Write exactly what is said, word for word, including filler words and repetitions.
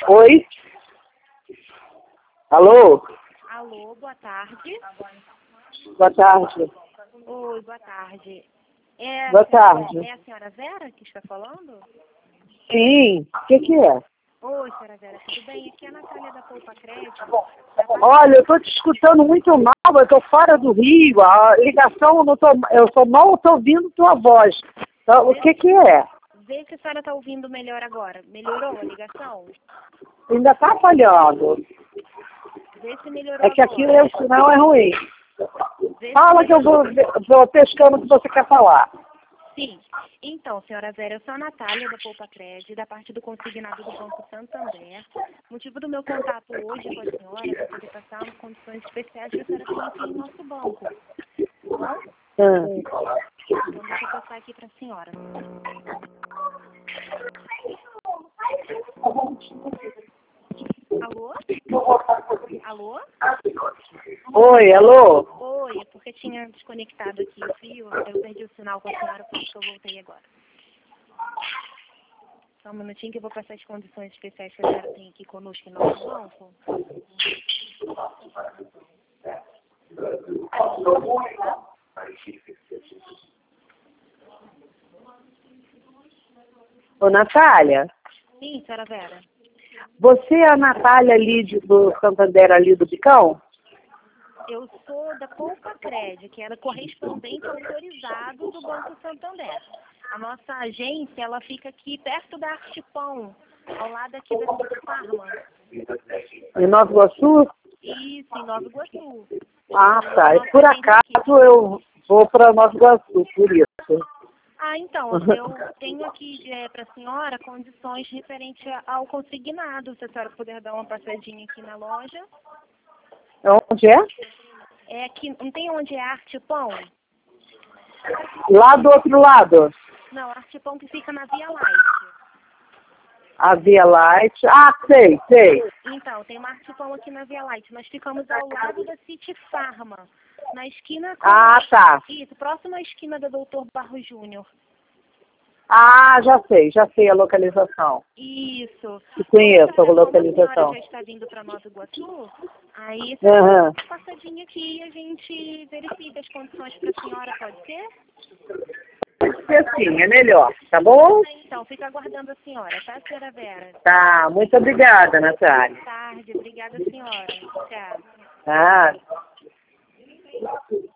Oi? Alô? Alô, boa tarde. Boa tarde. Oi, boa tarde. É, Boa tarde. É a senhora Vera que está falando? Sim. O que que é? Oi, senhora Vera, tudo bem? Aqui é a Natália da Poupa Crédito. Olha, eu estou te escutando muito mal, eu estou fora do Rio, a ligação, eu, não tô, eu só mal estou ouvindo tua voz. Então, o que que é? Vê se a senhora está ouvindo melhor agora. Melhorou a ligação? Ainda está falhando. Vê se melhorou É que agora. aqui o sinal é ruim. Vê se Fala que eu melhorou. vou, vou pescando o que você quer falar. Sim. Então, senhora Vera, eu sou a Natália da Poupa Crédito, da parte do consignado do Banco Santander. O motivo do meu contato hoje com a senhora é para poder passar condições especiais que a senhora tem aqui em nosso banco. Tá bom? Hum. Então, deixa eu passar aqui para a senhora. Alô? Alô? Oi, alô? Oi, é porque tinha desconectado aqui o fio, eu perdi o sinal com a senhora, por isso que eu voltei agora. Só um minutinho que eu vou passar as condições especiais que a senhora tem aqui conosco em nosso banco. Ô, Natália, Sim, senhora Vera. você é a Natália ali de- do Santander ali do Bicão? Eu sou da Poupa Crédito, que era correspondente autorizado do Banco Santander. A nossa agência, ela fica aqui perto da Artipão, ao lado aqui da City Farma. Em Nova Iguaçu? Isso, em Nova Iguaçu. Ah, A tá. E nossa por agência aqui. acaso eu vou para Nova Iguaçu, por isso. Ah, então, eu tenho aqui é, para a senhora condições referentes ao consignado. Se a senhora puder dar uma passadinha aqui na loja. Onde é? É aqui, não tem onde é Artipão? Lá do outro lado. Não, Artipão que fica na Via Light. A Via Light. Ah, sei, sei. Então, tem uma Artipão aqui na Via Light. Nós ficamos ao lado da City Farma, na esquina com... Ah, tá. Isso, próxima à esquina da doutor Barro Júnior. Ah, já sei, já sei a localização. Isso. Eu conheço a Como a localização. senhora já está vindo para Nova Iguaçu, aí você Aham. dá uma passadinha aqui e a gente verifica as condições para a senhora, pode ser? Pode ser sim, é melhor, tá bom? Então, fica aguardando a senhora, tá, senhora Vera? Tá, muito obrigada, Natália. Boa tarde, obrigada, senhora. Tchau. Ah.